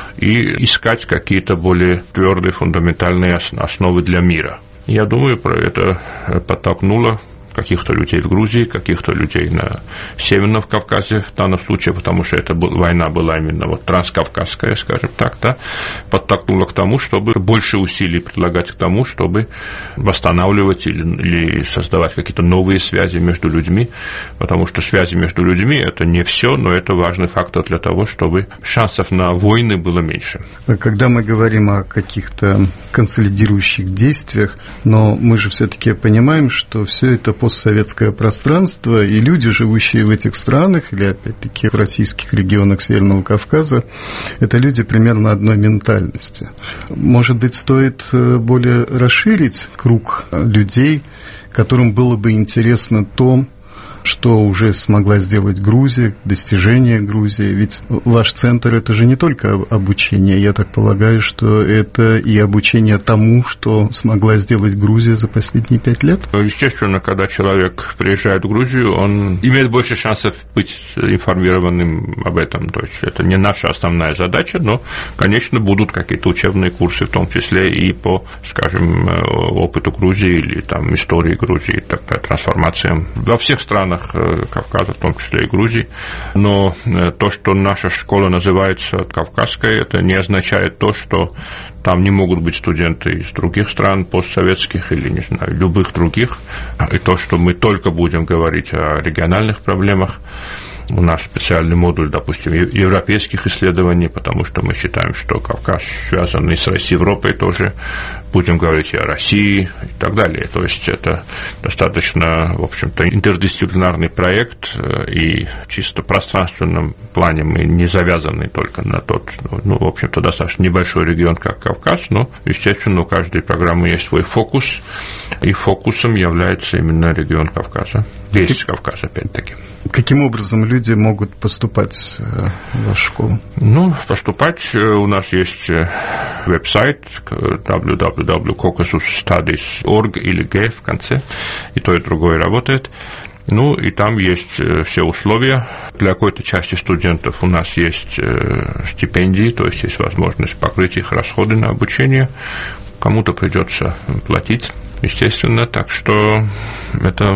и искать какие-то более твердые, фундаментальные основы для мира. Я думаю, про это подтолкнуло каких-то людей в Грузии, каких-то людей на Северном Кавказе в данном случае, потому что эта война была именно вот транскавказская, скажем так, да, подтолкнула к тому, чтобы больше усилий прилагать к тому, чтобы восстанавливать или, или создавать какие-то новые связи между людьми, потому что связи между людьми – это не все, но это важный фактор для того, чтобы шансов на войны было меньше. Когда мы говорим о каких-то консолидирующих действиях, но мы же все-таки понимаем, что все это постсоветское пространство, и люди, живущие в этих странах, или, опять-таки, в российских регионах Северного Кавказа, это люди примерно одной ментальности. Может быть, стоит более расширить круг людей, которым было бы интересно то, что уже смогла сделать Грузия, достижения Грузии. Ведь ваш центр – это же не только обучение. Я так полагаю, что это и обучение тому, что смогла сделать Грузия за последние пять лет? Естественно, когда человек приезжает в Грузию, он имеет больше шансов быть информированным об этом. То есть это не наша основная задача, но, конечно, будут какие-то учебные курсы, в том числе и по, скажем, опыту Грузии или там истории Грузии, так, трансформациям во всех странах Кавказа, в том числе и Грузии. Но то, что наша школа называется кавказской, это не означает то, что там не могут быть студенты из других стран, постсоветских или, не знаю, любых других. И то, что мы только будем говорить о региональных проблемах. У нас специальный модуль, допустим, европейских исследований, потому что мы считаем, что Кавказ связан и с Россией, Европой тоже. Будем говорить и о России и так далее. То есть это достаточно, в общем-то, интердисциплинарный проект, и в чисто пространственном плане мы не завязаны только на тот, ну, в общем-то, достаточно небольшой регион, как Кавказ, но, естественно, у каждой программы есть свой фокус, и фокусом является именно регион Кавказа, весь Кавказ, опять-таки. Каким образом люди могут поступать в вашу школу? Ну, поступать у нас есть веб-сайт дабл ю дабл ю дабл ю точка caucasus studies точка org или G в конце, и то, и другое работает. Ну, и там есть все условия. Для какой-то части студентов у нас есть стипендии, то есть есть возможность покрыть их расходы на обучение. Кому-то придется платить, естественно, так что это,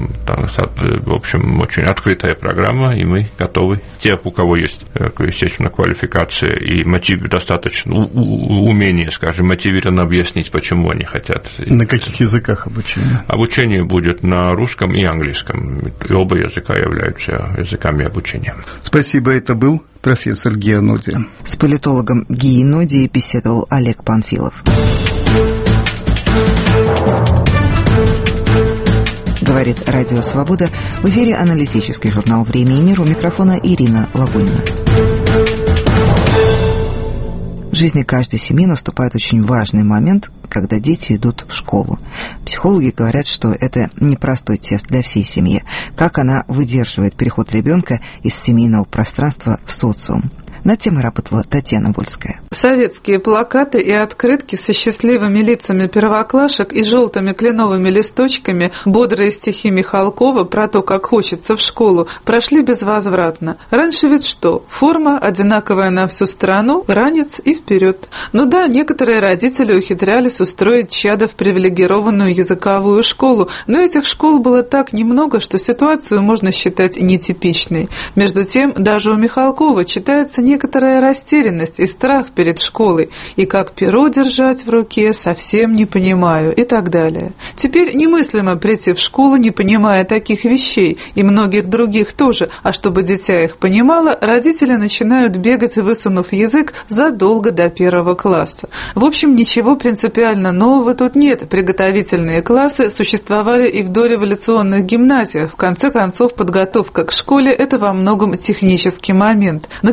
в общем, очень открытая программа, и мы готовы. Те, у кого есть, естественно, квалификация и мотив, достаточно умение, скажем, мотивированно объяснить, почему они хотят. На каких языках обучение? Обучение будет на русском и английском, и оба языка являются языками обучения. Спасибо, это был профессор Гия Ноди. С политологом Гией Ноди беседовал Олег Панфилов. Говорит Радио Свобода. В эфире аналитический журнал «Время и мир». У микрофона Ирина Лагунина. В жизни каждой семьи наступает очень важный момент, когда дети идут в школу. Психологи говорят, что это непростой тест для всей семьи. Как она выдерживает переход ребенка из семейного пространства в социум. Над темой работала Татьяна Вольская. Советские плакаты и открытки со счастливыми лицами первоклашек и желтыми кленовыми листочками, бодрые стихи Михалкова про то, как хочется в школу, прошли безвозвратно. Раньше ведь что? Форма одинаковая на всю страну, ранец и вперед. Ну да, некоторые родители ухитрялись устроить чадо в привилегированную языковую школу, но этих школ было так немного, что ситуацию можно считать нетипичной. Между тем, даже у Михалкова читается не некоторая растерянность и страх перед школой, и как перо держать в руке, совсем не понимаю, и так далее. Теперь немыслимо прийти в школу, не понимая таких вещей, и многих других тоже, а чтобы дитя их понимало, родители начинают бегать, высунув язык, задолго до первого класса. В общем, ничего принципиально нового тут нет. Приготовительные классы существовали и в дореволюционных гимназиях. В конце концов, подготовка к школе – это во многом технический момент. Но дело в том,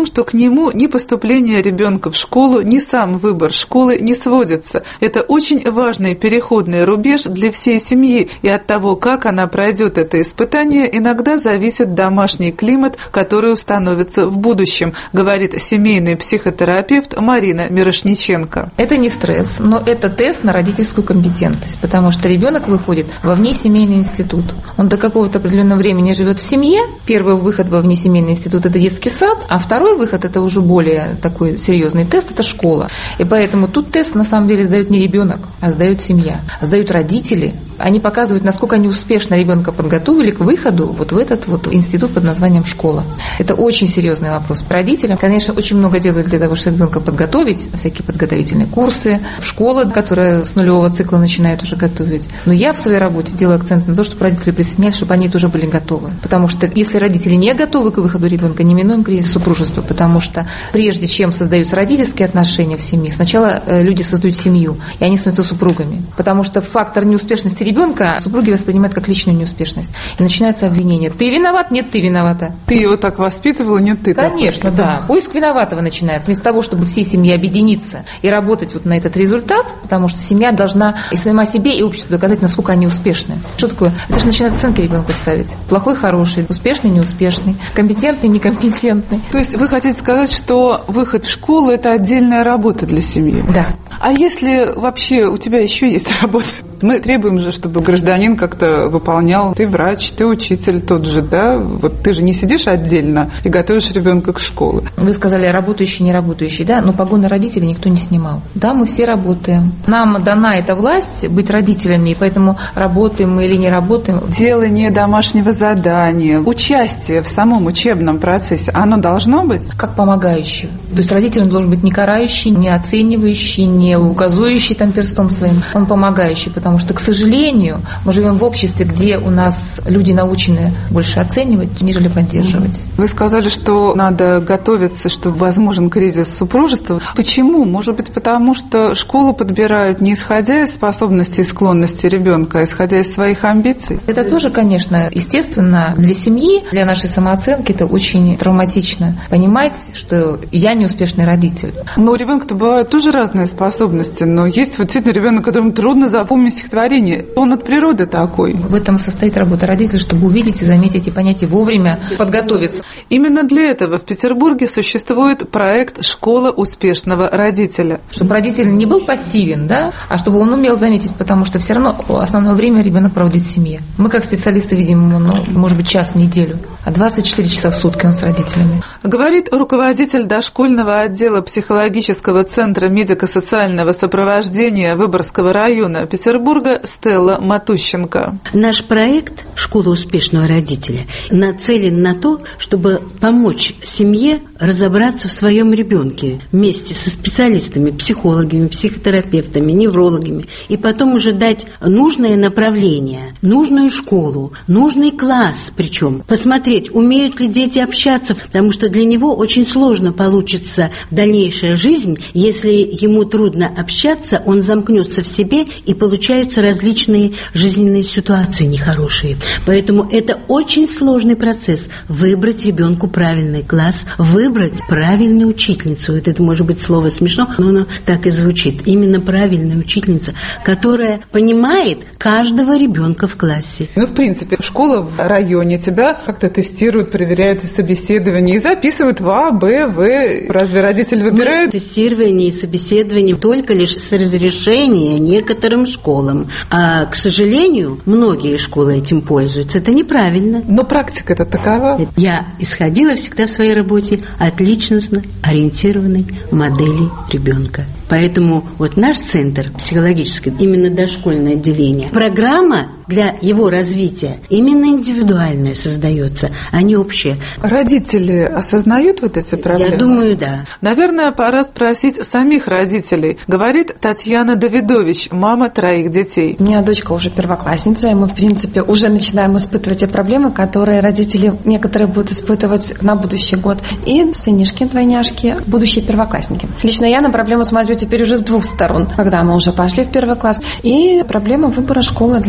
том, что к нему ни поступление ребенка в школу, ни сам выбор школы не сводится. Это очень важный переходный рубеж для всей семьи, и от того, как она пройдет это испытание, иногда зависит домашний климат, который установится в будущем, говорит семейный психотерапевт Марина Мирошниченко. Это не стресс, но это тест на родительскую компетентность, потому что ребенок выходит во внесемейный институт. Он до какого-то определенного времени живет в семье. Первый выход во внесемейный институт – это детский сад, а второй выход – это уже более такой серьезный тест – это школа. И поэтому тут тест на самом деле сдает не ребенок, а сдает семья, сдают родители. Они показывают, насколько они успешно ребенка подготовили к выходу вот в этот вот институт под названием школа. Это очень серьезный вопрос к родителям. Конечно, очень много делают для того, чтобы ребенка подготовить, всякие подготовительные курсы, школа, которая с нулевого цикла начинает уже готовить. Но я в своей работе делаю акцент на то, чтобы родители присоединялись, чтобы они тоже были готовы. Потому что если родители не готовы к выходу ребенка, неминуем кризис супружества, потому что прежде чем создаются родительские отношения в семье, сначала люди создают семью, и они становятся супругами. Потому что фактор неуспешности ребенка супруги воспринимают как личную неуспешность. И начинается обвинение. Ты виноват? Нет, ты виновата. Ты его так воспитывала? Нет, ты. Конечно, так да. Поиск виноватого начинается. Вместо того, чтобы всей семье объединиться и работать вот на этот результат, потому что семья должна и сама себе, и обществу доказать, насколько они успешны. Что такое? Это же начинает оценки ребенку ставить. Плохой, хороший, успешный, неуспешный, компетентный, некомпетентный. То есть вы хотите сказать, что выход в школу – это отдельная работа для семьи? Да. А если вообще у тебя еще есть работа? Мы требуем же, чтобы гражданин как-то выполнял. Ты врач, ты учитель тот же, да? Вот ты же не сидишь отдельно и готовишь ребенка к школе. Вы сказали работающий, не работающий, да? Но погоны родителей никто не снимал. Да, мы все работаем. Нам дана эта власть быть родителями, и поэтому работаем мы или не работаем. Делание домашнего задания, участие в самом учебном процессе, оно должно быть? Как помогающее. То есть родитель должен быть не карающий, не оценивающий, не указывающий там перстом своим. Он помогающий, потому что, к сожалению, мы живем в обществе, где у нас люди научены больше оценивать, нежели поддерживать. Вы сказали, что надо готовиться, чтобы возможен кризис супружества. Почему? Может быть, потому что школу подбирают не исходя из способностей и склонностей ребенка, а исходя из своих амбиций? Это тоже, конечно, естественно, для семьи, для нашей самооценки это очень травматично. Понимать, что я неуспешный родитель. Но у ребенка-то бывают тоже разные способности, но есть вот действительно ребенок, которому трудно запомнить стихотворение. Он от природы такой. В этом состоит работа родителей, чтобы увидеть и заметить, и понять, и вовремя подготовиться. Именно для этого в Петербурге существует проект «Школа успешного родителя». Чтобы родитель не был пассивен, да, а чтобы он умел заметить, потому что все равно основное время ребенок проводит в семье. Мы как специалисты видим ему, ну, может быть, час в неделю, а двадцать четыре часа в сутки он с родителями. Говорит руководитель дошкольного отдела психологического центра медико-социального сопровождения Выборгского района Петербурга Стелла Матущенко. Наш проект «Школа успешного родителя» нацелен на то, чтобы помочь семье разобраться в своем ребенке вместе со специалистами, психологами, психотерапевтами, неврологами, и потом уже дать нужное направление, нужную школу, нужный класс, причем посмотреть, умеют ли дети общаться, потому что для него очень сложно получится дальнейшая жизнь, если ему трудно общаться, он замкнется в себе, и получаются различные жизненные ситуации нехорошие. Поэтому это очень сложный процесс – выбрать ребенку правильный класс, выбрать правильную учительницу. Это, это может быть слово смешно, но оно так и звучит. Именно правильная учительница, которая понимает каждого ребенка в классе. Ну, в принципе, школа в районе тебя как-то тестирует, проверяет собеседование и записывают в А, Б, В. Разве родитель выбирает? Мы тестирование и собеседование только лишь с разрешения некоторым школам. А, к сожалению, многие школы этим пользуются. Это неправильно. Но практика-то такова. Я исходила всегда в своей работе от личностно ориентированной модели ребенка. Поэтому вот наш центр психологический, именно дошкольное отделение, программа для его развития именно индивидуальная создается, а не общая. Родители осознают вот эти проблемы? Я думаю, да. Наверное, пора спросить самих родителей. Говорит Татьяна Давидович, мама троих детей. У меня дочка уже первоклассница, и мы, в принципе, уже начинаем испытывать те проблемы, которые родители некоторые будут испытывать на будущий год. И сынишки, двойняшки, будущие первоклассники. Лично я на проблему смотрю теперь уже с двух сторон, когда мы уже пошли в первый класс, и проблема выбора школы для ребят.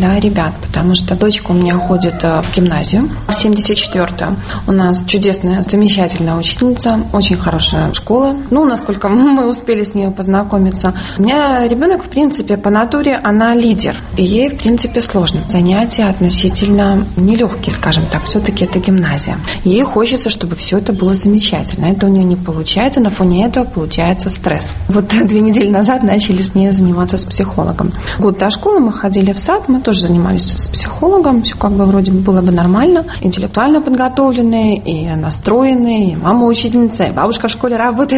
ребят, потому что дочка у меня ходит в гимназию в семьдесят четвёртую. У нас чудесная, замечательная учительница, очень хорошая школа. Ну, насколько мы успели с ней познакомиться. У меня ребенок, в принципе, по натуре, она лидер. И ей, в принципе, сложно. Занятия относительно нелегкие, скажем так. Все-таки это гимназия. Ей хочется, чтобы все это было замечательно. Это у нее не получается. На фоне этого получается стресс. Вот две недели назад начали с ней заниматься с психологом. Год до школы мы ходили в сад, мы тоже занимались с психологом. Все как бы вроде было бы нормально. Интеллектуально подготовленные, и настроенные, и мама учительница, и бабушка в школе работает.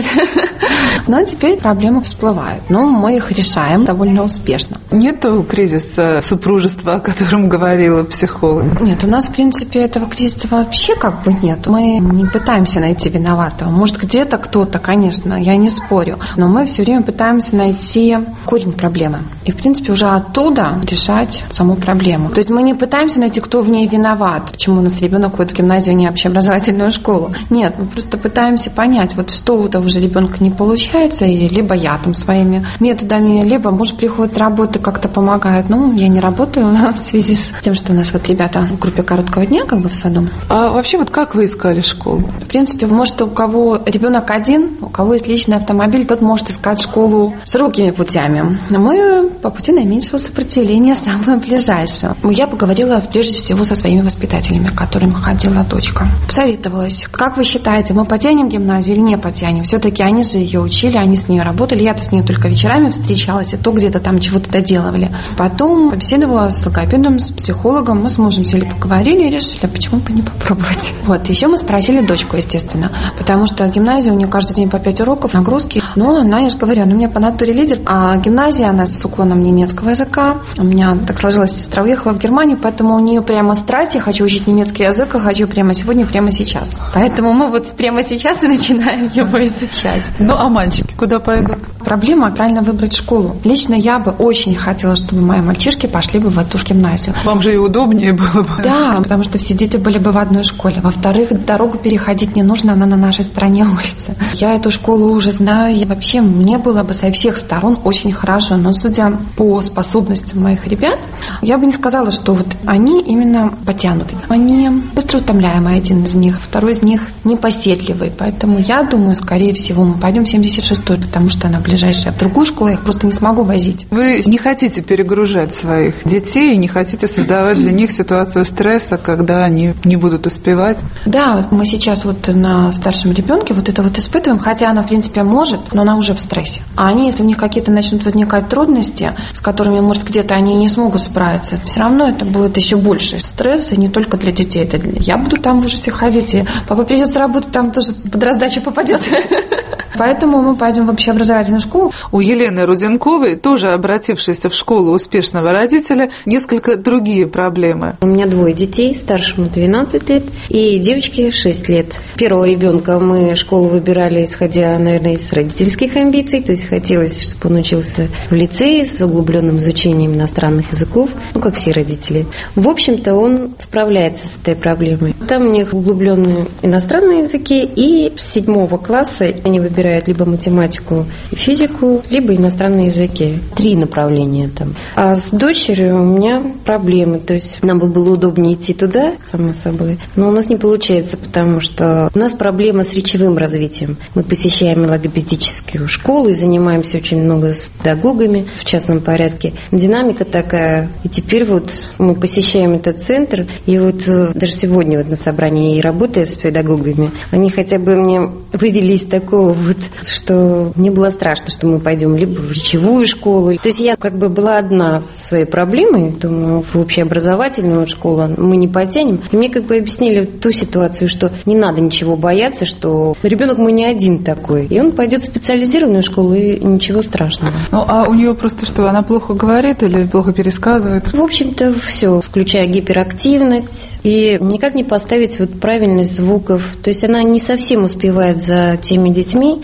Но теперь проблемы всплывают. Но мы их решаем довольно успешно. Нету кризиса супружества, о котором говорила психолог? Нет, у нас, в принципе, этого кризиса вообще как бы нет. Мы не пытаемся найти виноватого. Может, где-то кто-то, конечно, я не спорю. Но мы все время пытаемся найти корень проблемы. И, в принципе, уже оттуда решать саму проблему. То есть мы не пытаемся найти, кто в ней виноват. Почему у нас ребенок ходит в гимназию, а не общеобразовательную школу. Нет, мы просто пытаемся понять, вот что у того же ребенка не получается, и либо я там своими методами, либо муж приходит с работы, как-то помогает. Ну, я не работаю в связи с тем, что у нас вот ребята в группе короткого дня как бы в саду. А вообще вот как вы искали школу? В принципе, может, у кого ребенок один, у кого есть личный автомобиль, тот может искать школу широкими путями. Но мы по пути наименьшего сопротивления, самое ближайшее. Я поговорила прежде всего со своими воспитателями, к которым ходила дочка. Посоветовалась. Как вы считаете, мы потянем гимназию или не потянем? Все-таки они же ее учили, они с ней работали. Я-то с ней только вечерами встречалась, и то где-то там чего-то доделывали. Потом побеседовала с логопедом, с психологом. Мы с мужем сели, поговорили и решили, почему бы не попробовать. Вот. Еще мы спросили дочку, естественно. Потому что гимназия, у нее каждый день по пять уроков, нагрузки. Но она, я же говорю, она у меня по натуре лидер. А гимназия, она с уклоном немецкого языка. У меня так сложилось, сестра уехала в Германию, поэтому у нее прямо страсть. Я хочу учить немецкий язык, а хочу прямо сегодня, прямо сейчас. Поэтому мы вот прямо сейчас и начинаем его изучать. Ну, а мальчики куда пойдут? Проблема правильно выбрать школу. Лично я бы очень хотела, чтобы мои мальчишки пошли бы в эту гимназию. Вам же и удобнее было бы. Да, потому что все дети были бы в одной школе. Во-вторых, дорогу переходить не нужно, она на нашей стороне улицы. Я эту школу уже знаю, и вообще мне было бы со всех сторон очень хорошо. Но судя по способностям моих ребят, я бы не сказала, что вот они именно потянуты. Они быстро утомляемые, один из них, второй из них непоседливый. Поэтому я думаю, скорее всего, мы пойдем в семьдесят шестой, потому что она ближайшая. В другую школу я их просто не смогу возить. Вы не хотите перегружать своих детей и не хотите создавать для них ситуацию стресса, когда они не будут успевать? Да, мы сейчас вот на старшем ребенке вот это вот испытываем, хотя она, в принципе, может, но она уже в стрессе. А они, если у них какие-то начнут возникать трудности, с которыми, может, где-то они не смогут справиться, все равно это будет еще больше стресса, и не только для детей. Это для... Я буду там в ужасе ходить, и папа придет с работы, там тоже под раздачу попадет. Поэтому мы пойдем в общеобразовательную школу. У Елены Руденковой, тоже обратившейся в школу успешного родителя, несколько другие проблемы. У меня двое детей, старшему двенадцать лет и девочке шесть лет. Первого ребенка мы школу выбирали, исходя, наверное, из родительских амбиций, то есть хотелось, чтобы он учился в лицее с углубленным изучением иностранных языков, ну, как все родители. В общем-то, он справляется с этой проблемой. Там у них углубленные иностранные языки, и с седьмого класса они выбирают либо математику и физику, либо иностранные языки. Три направления там. А с дочерью у меня проблемы, то есть нам бы было удобнее идти туда, само собой, но у нас не получается, потому что у нас проблема с речевым развитием. Мы посещаем логопедическую школу и занимаемся очень много с педагогами в частном порядке. Динамика такая. И теперь вот мы посещаем этот центр, и вот даже сегодня вот на собрании, работая с педагогами, они хотя бы мне вывели из такого вот, что мне было страшно, что мы пойдем либо в речевую школу. То есть я как бы была одна со своей проблемой, думаю, в общеобразовательную школу мы не потянем. И мне как бы объяснили ту ситуацию, что не надо ничего бояться, что ребенок мой не один такой. И он пойдет в специализированную школу, и ничего страшного. Ну, а у нее просто что, она плохо говорит или плохо пересказывает? В общем-то, все, включая гиперактивность и никак не поставить вот правильность звуков. То есть она не совсем успевает за теми детьми,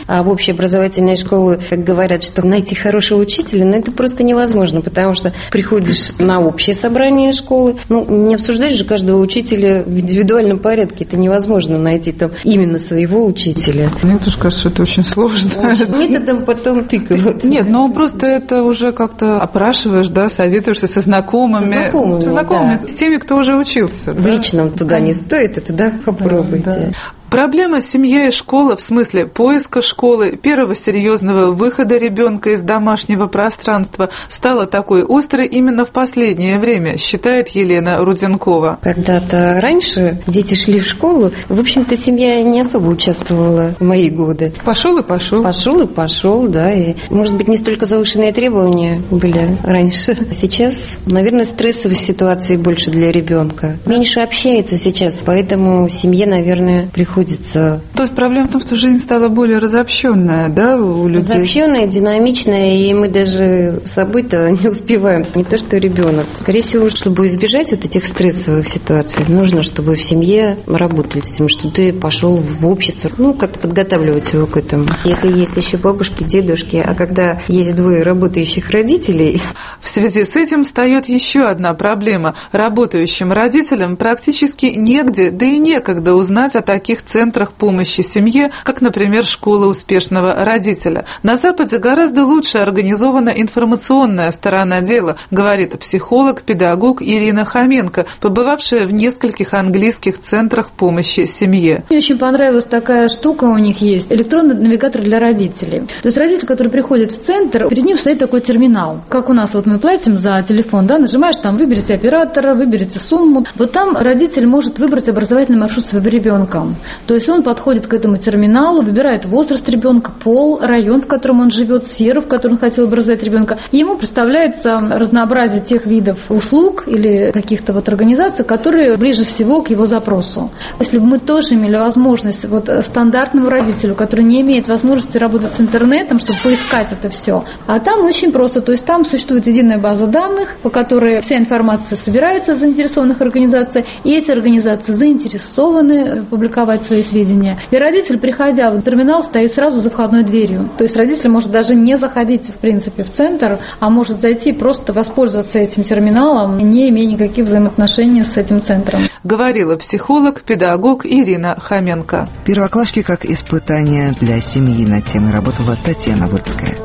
А в общеобразовательной школе, как говорят, что найти хорошего учителя, ну, это просто невозможно, потому что приходишь на общее собрание школы, ну, не обсуждаешь же каждого учителя в индивидуальном порядке, это невозможно найти там именно своего учителя. Мне тоже кажется, что это очень сложно. Методом потом тыкают. Нет, но просто это уже как-то опрашиваешь, да, советуешься со знакомыми. Со знакомыми, со знакомыми да. С теми, кто уже учился. В да? личном туда не стоит, а туда попробуйте. Да, да. Проблема семья и школа в смысле поиска школы, первого серьезного выхода ребенка из домашнего пространства стала такой острой именно в последнее время, считает Елена Руденкова. Когда-то раньше дети шли в школу, в общем-то, семья не особо участвовала в мои годы. Пошел и пошел. Пошел и пошел, да. И, может быть, не столько завышенные требования были раньше. Сейчас, наверное, стрессовой ситуации больше для ребенка. Меньше общается сейчас, поэтому семье, наверное, приходится. То есть проблема в том, что жизнь стала более разобщенная, да, у людей? Разобщенная, динамичная, и мы даже с собой-то не успеваем, не то что ребенок. Скорее всего, чтобы избежать вот этих стрессовых ситуаций, нужно, чтобы в семье работали с тем, что ты пошел в общество, ну, как-то подготавливать его к этому. Если есть еще бабушки, дедушки, а когда есть двое работающих родителей... В связи с этим встает еще одна проблема. Работающим родителям практически негде, да и некогда узнать о таких центрах помощи семье, как, например, школа успешного родителя. На Западе гораздо лучше организована информационная сторона дела, говорит психолог, педагог Ирина Хоменко, побывавшая в нескольких английских центрах помощи семье. Мне очень понравилась такая штука у них есть, электронный навигатор для родителей. То есть родитель, который приходит в центр, перед ним стоит такой терминал. Как у нас вот мы платим за телефон, да, нажимаешь там, выберите оператора, выберите сумму. Вот там родитель может выбрать образовательный маршрут своего ребенка. То есть он подходит к этому терминалу, выбирает возраст ребенка, пол, район, в котором он живет, сферу, в которой он хотел образовать ребенка. И ему представляется разнообразие тех видов услуг или каких-то вот организаций, которые ближе всего к его запросу. Если бы мы тоже имели возможность вот стандартному родителю, который не имеет возможности работать с интернетом, чтобы поискать это все, а там очень просто, то есть там существует единая база данных, по которой вся информация собирается из заинтересованных организаций, и эти организации заинтересованы публиковать свои сведения. И родитель, приходя в терминал, стоит сразу за входной дверью. То есть родитель может даже не заходить, в принципе, в центр, а может зайти и просто воспользоваться этим терминалом, не имея никаких взаимоотношений с этим центром. Говорила психолог, педагог Ирина Хоменко. Первоклашки как испытание для семьи. Над темой работала Татьяна Вольская.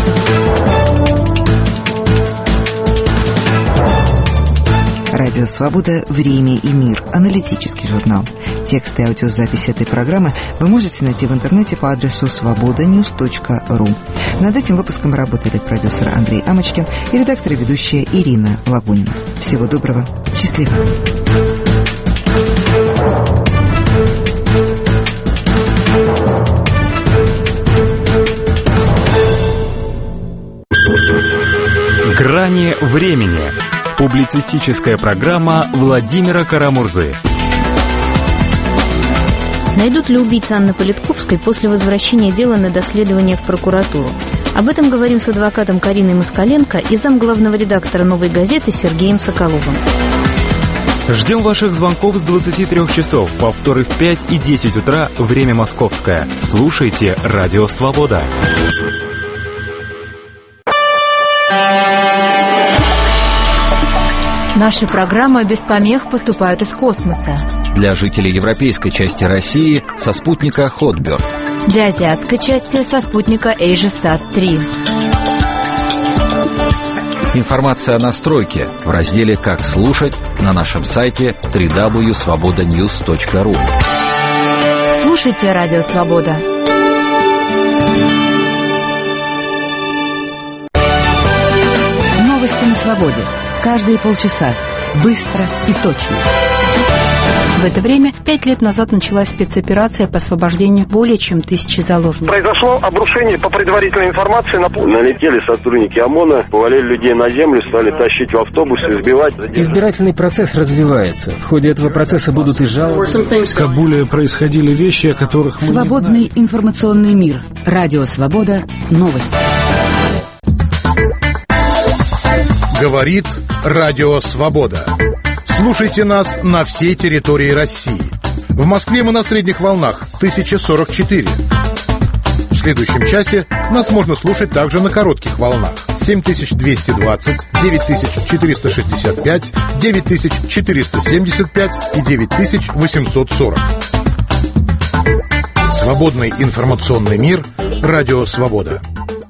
Радио «Свобода. Время и мир». Аналитический журнал. Тексты и аудиозаписи этой программы вы можете найти в интернете по адресу свобода ньюс точка ру. Над этим выпуском работали продюсер Андрей Амочкин и редактор и ведущая Ирина Лагунина. Всего доброго. Счастливо. «Грани времени». Публицистическая программа Владимира Карамурзы. Найдут ли убийцу Анны Политковской после возвращения дела на доследование в прокуратуру? Об этом говорим с адвокатом Кариной Москаленко и замглавного редактора «Новой газеты» Сергеем Соколовым. Ждем ваших звонков с двадцати трёх часов, повторы в пять и десять утра, время московское. Слушайте «Радио Свобода». Наши программы без помех поступают из космоса. Для жителей европейской части России со спутника Хотберг. Для азиатской части со спутника AsiaSat три. Информация о настройке в разделе «Как слушать» на нашем сайте дабл ю дабл ю дабл ю точка свобода ньюс точка ру. Слушайте «Радио Свобода». Новости на свободе. Каждые полчаса. Быстро и точно. В это время пять лет назад началась спецоперация по освобождению более чем тысячи заложников. Произошло обрушение по предварительной информации. На... Налетели сотрудники ОМОНа, повалили людей на землю, стали тащить в автобусы, избивать. Избирательный процесс развивается. В ходе этого процесса будут и жалобы. В Кабуле происходили вещи, о которых мы Свободный информационный мир. Радио Свобода. Новости. Говорит Радио Свобода. Слушайте нас на всей территории России. В Москве мы на средних волнах тысяча сорок четыре. В следующем часе нас можно слушать также на коротких волнах. семь тысяч двести двадцать, девять тысяч четыреста шестьдесят пять, девять тысяч четыреста семьдесят пять и девять тысяч восемьсот сорок. Свободный информационный мир. Радио «Свобода».